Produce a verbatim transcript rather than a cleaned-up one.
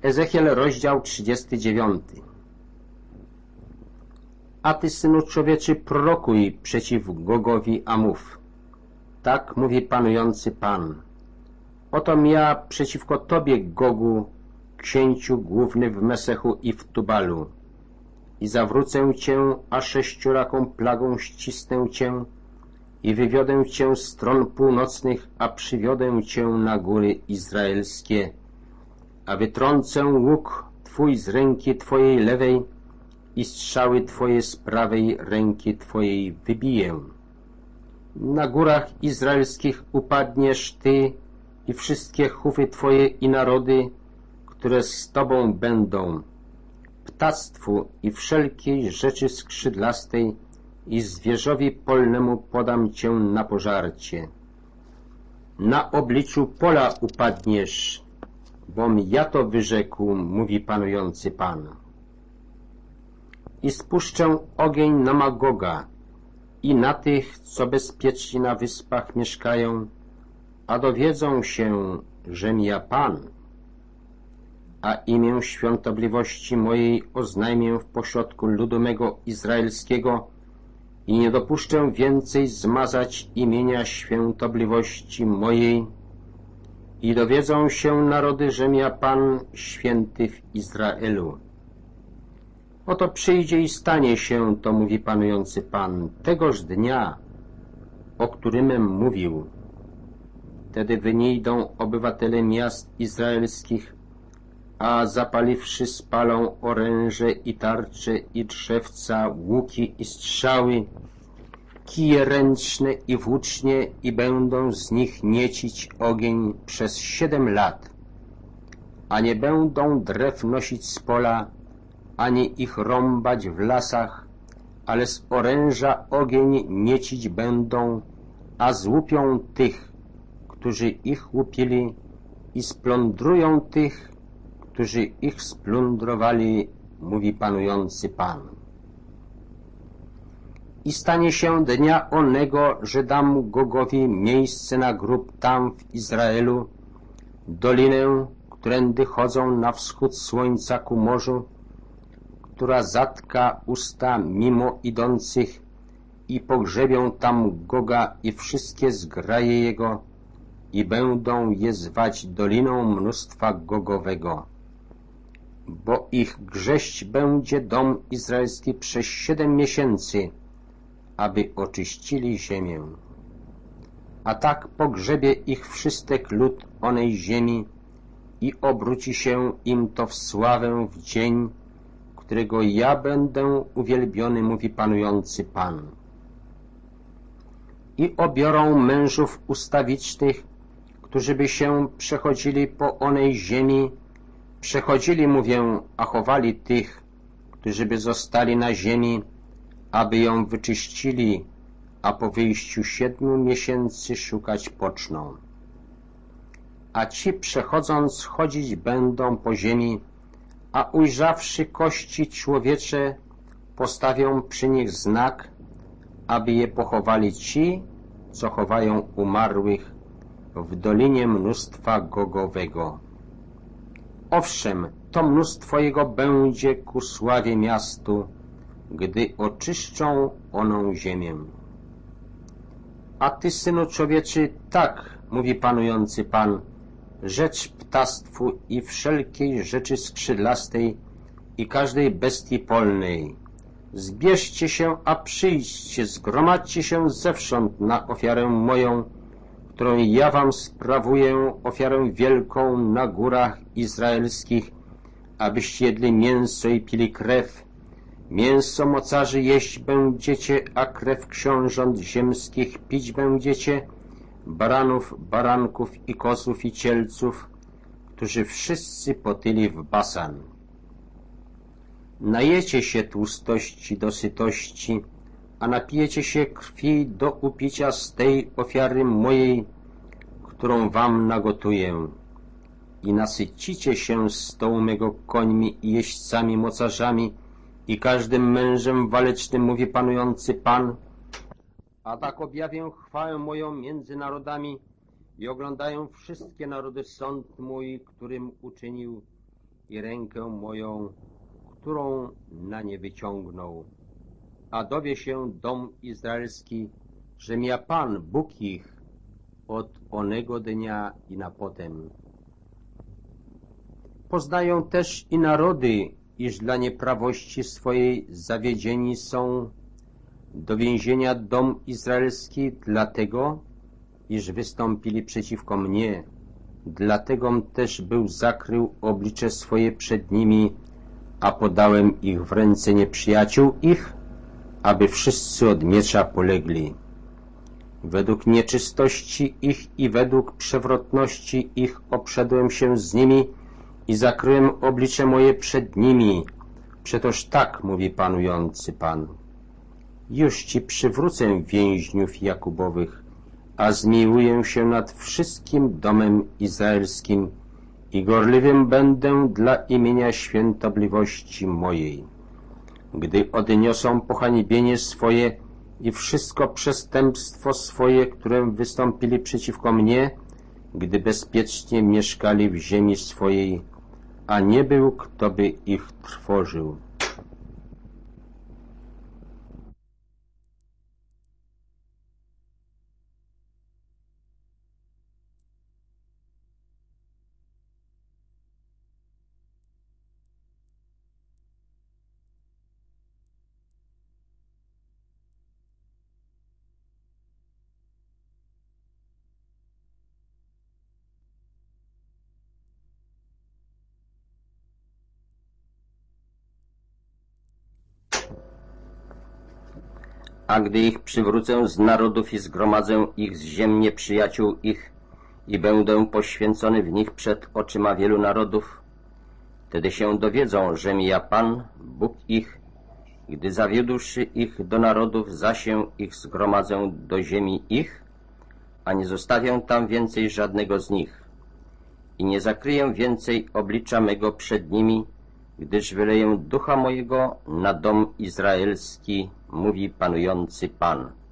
Ezechiel, rozdział trzydziesty dziewiąty. A ty, synu człowieczy, prorokuj przeciw Gogowi, a mów: tak mówi panujący Pan. Oto ja przeciwko tobie, Gogu, księciu główny w Mesechu i w Tubalu, i zawrócę cię, a sześcioraką plagą ścisnę cię i wywiodę cię z stron północnych, a przywiodę cię na góry izraelskie, a wytrącę łuk twój z ręki twojej lewej i strzały twoje z prawej ręki twojej wybiję. Na górach izraelskich upadniesz ty i wszystkie chówy twoje i narody, które z tobą będą, ptactwu i wszelkiej rzeczy skrzydlastej i zwierzowi polnemu podam cię na pożarcie. Na obliczu pola upadniesz, bom ja to wyrzekł, mówi panujący Pan. I spuszczę ogień na Magoga i na tych, co bezpiecznie na wyspach mieszkają, a dowiedzą się, żem ja Pan. A imię świątobliwości mojej oznajmię w pośrodku ludu mego izraelskiego i nie dopuszczę więcej zmazać imienia świątobliwości mojej i dowiedzą się narody, żem ja Pan święty w Izraelu. Oto przyjdzie i stanie się, to mówi panujący Pan, tegoż dnia, o którymem mówił. Wtedy wynidą obywatele miast izraelskich, a zapaliwszy spalą oręże i tarcze i drzewca, łuki i strzały, kije ręczne i włócznie i będą z nich niecić ogień przez siedem lat, a nie będą drew nosić z pola, ani ich rąbać w lasach, ale z oręża ogień niecić będą, a złupią tych, którzy ich łupili, i splądrują tych, którzy ich splądrowali, mówi panujący Pan. I stanie się dnia onego, że dam Gogowi miejsce na grób tam w Izraelu, dolinę, którędy chodzą na wschód słońca ku morzu, która zatka usta mimo idących, i pogrzebią tam Goga i wszystkie zgraje jego, i będą je zwać doliną mnóstwa Gogowego. Bo ich grześć będzie dom izraelski przez siedem miesięcy, aby oczyścili ziemię. A tak pogrzebie ich wszystek lud onej ziemi i obróci się im to w sławę w dzień, którego ja będę uwielbiony, mówi panujący Pan. I obiorą mężów ustawicznych, którzy by się przechodzili po onej ziemi, przechodzili, mówię, a chowali tych, którzy by zostali na ziemi, aby ją wyczyścili, a po wyjściu siedmiu miesięcy szukać poczną. A ci przechodząc chodzić będą po ziemi, a ujrzawszy kości człowiecze, postawią przy nich znak, aby je pochowali ci, co chowają umarłych w dolinie mnóstwa Gogowego. Owszem, to mnóstwo jego będzie ku sławie miastu, gdy oczyszczą oną ziemię. A ty, synu człowieczy, tak mówi panujący Pan, rzecz ptactwu i wszelkiej rzeczy skrzydlastej i każdej bestii polnej. Zbierzcie się, a przyjdźcie, zgromadźcie się zewsząd na ofiarę moją, którą ja wam sprawuję, ofiarę wielką na górach izraelskich, abyście jedli mięso i pili krew. Mięso mocarzy jeść będziecie, a krew książąt ziemskich pić będziecie, baranów, baranków i kozów i cielców, którzy wszyscy potyli w Basan. Najecie się tłustości do sytości, a napijecie się krwi do upicia z tej ofiary mojej, którą wam nagotuję. I nasycicie się z stołu mego końmi i jeźdźcami mocarzami i każdym mężem walecznym, mówi panujący Pan. A tak objawię chwałę moją między narodami i oglądają wszystkie narody sąd mój, którym uczynił, i rękę moją, którą na nie wyciągnął. A dowie się dom izraelski, że ja Pan, Bóg ich, od onego dnia i na potem. Poznają też i narody, iż dla nieprawości swojej zawiedzieni są do więzienia dom izraelski, dlatego, iż wystąpili przeciwko mnie. Dlategom też był zakrył oblicze swoje przed nimi, a podałem ich w ręce nieprzyjaciół ich, aby wszyscy od miecza polegli. Według nieczystości ich i według przewrotności ich obszedłem się z nimi i zakryłem oblicze moje przed nimi. Przetoż tak mówi panujący Pan. Już Ci przywrócę więźniów Jakubowych, a zmiłuję się nad wszystkim domem izraelskim i gorliwym będę dla imienia świętobliwości mojej. Gdy odniosą pohańbienie swoje i wszystko przestępstwo swoje, którym wystąpili przeciwko mnie, gdy bezpiecznie mieszkali w ziemi swojej, a nie był, kto by ich trwożył. A gdy ich przywrócę z narodów i zgromadzę ich z ziem nieprzyjaciół ich i będę poświęcony w nich przed oczyma wielu narodów, wtedy się dowiedzą, żem ja Pan, Bóg ich, gdy zawiódłszy ich do narodów, zasię ich zgromadzę do ziemi ich, a nie zostawię tam więcej żadnego z nich i nie zakryję więcej oblicza mego przed nimi, gdyż wyleję ducha mojego na dom izraelski, mówi panujący Pan.